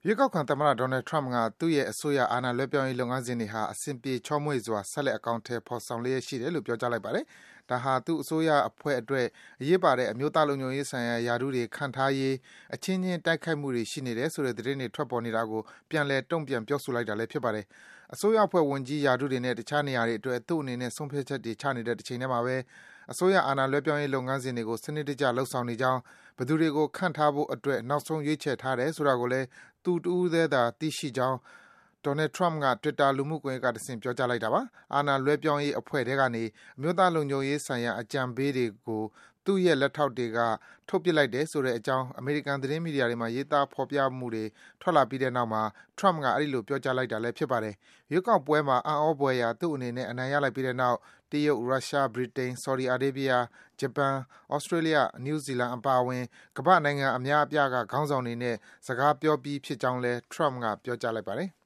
ရွေးကောက်ခံသမ္မတ Donald Trump က သူ့ရဲ့အစိုးရအာဏာလွှဲပြောင်းရေးလုပ်ငန်းစဉ်တွေဟာ အဆင်ပြေချောမွေ့စွာ ဆက်လက်အကောင်အထည်ဖော်ဆောင်လျက်ရှိတယ်လို့ ပြောကြားလိုက်ပါတယ်။ ဒါဟာ သူ့အစိုးရအဖွဲ့အတွက် အရေးပါတဲ့ အမျိုးသားလုံခြုံရေးဆိုင်ရာ ရာထူးတွေခန့်ထားရေး အချင်းချင်းတိုက်ခိုက်မှုတွေရှိနေတယ်ဆိုတဲ့ သတင်းတွေထွက်ပေါ်နေတာကို ပြန်လည်တုံ့ပြန်ပြောဆိုလိုက်တာလည်း ဖြစ်ပါတယ်။ အစိုးရအဖွဲ့ဝန်ကြီးရာထူးတွေနဲ့ တခြားနေရာတွေအတွက် သူ့အနေနဲ့ ဆုံးဖြတ်ချက်တွေချနေတဲ့တချိန်ထဲမှာဘဲ အစိုးရအာဏာလွှဲပြောင်းရေးလုပ်ငန်းစဉ်တွေကို စနစ်တကျလုပ်ဆောင်နေကြောင်း၊ ဘယ်သူတွေကို ခန့်ထားဖို့အတွက် နောက်ဆုံးရွေးချယ်ထားတယ်ဆိုတာကိုလည်း သူတဦးထဲသာ သိရှိကြောင်း Donald Trump က Twitter လူမှုကွန်ယက်ကတဆင့် ပြောကြားလိုက်တာပါ။ အာဏာလွှဲပြောင်းရေးအဖွဲ့ထဲကနေ အမျိုးသားလုံခြုံရေးဆိုင်ရာ အကြံပေးတွေကို သူ့ရဲ့လက်ထောက်တွေက ထုတ်ပစ်လိုက်တယ်ဆိုတဲ့အကြောင်း အမေရိကန်သတင်းမီဒီယာတွေမှာ ရေးသားဖော်ပြမှုတွေ ထွက်လာပြီးတဲ့နောက်မှာ Trump က အဲဒီလို ပြောကြားလိုက်တာလည်း ဖြစ်ပါတယ်။ ရွေးကောက်ပွဲမှာ အံ့သြဘွယ်ရာ သူ့အနေနဲ့ အနိုင်ရလိုက်ပြီးတဲ့နောက် တရုတ်၊ ရုရှား၊ ဗြိတိန်၊ ဆော်ဒီအာရေးဗီးယား၊ ဂျပန်၊ သြစတြေးလျ၊ နယူးဇီလန်အပါအဝင် ကမ္ဘာ့နိုင်ငံအများအပြားက ခေါင်းဆောင်တွေနဲ့ စကားပြောပြီးဖြစ်ကြောင်းလည်း Trump က ပြောကြားလိုက်ပါတယ်။